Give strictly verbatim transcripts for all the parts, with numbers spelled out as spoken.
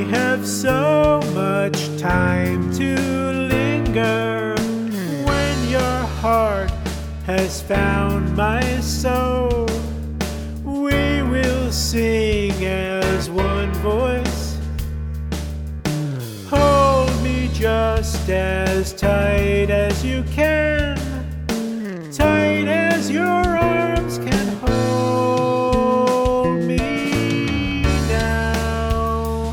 have so much time to linger. When your heart has found my soul, we will sing as one voice. Hold me just as tight as you can, tight as your arms can hold me now.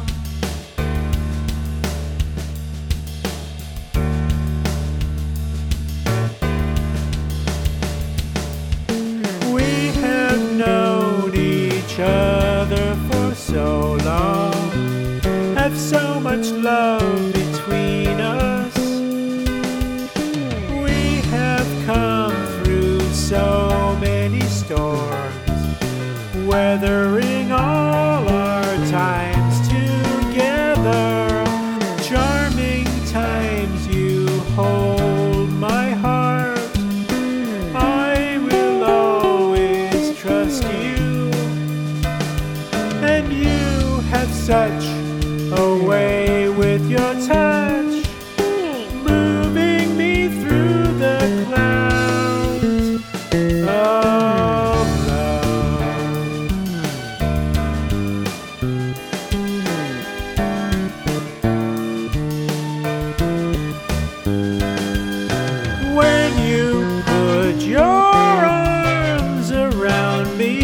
We have known each other for so long, have so much love between us. We have come through so many storms, weathering all our times together. Charming times, you hold my heart. I will always trust you, and you have such a way with your touch, moving me through the clouds of love. When you put your arms around me,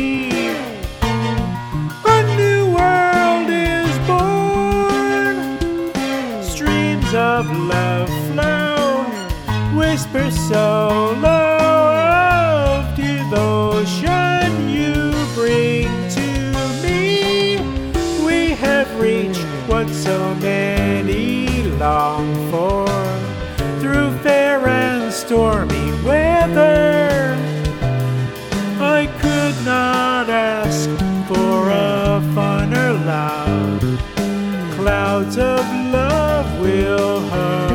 a new world is born. Streams of love flow, whisper so low of devotion you bring to me. We have reached what so many long for, through fair and stormy weather. I could not ask for a funner love. Clouds of love will hurry.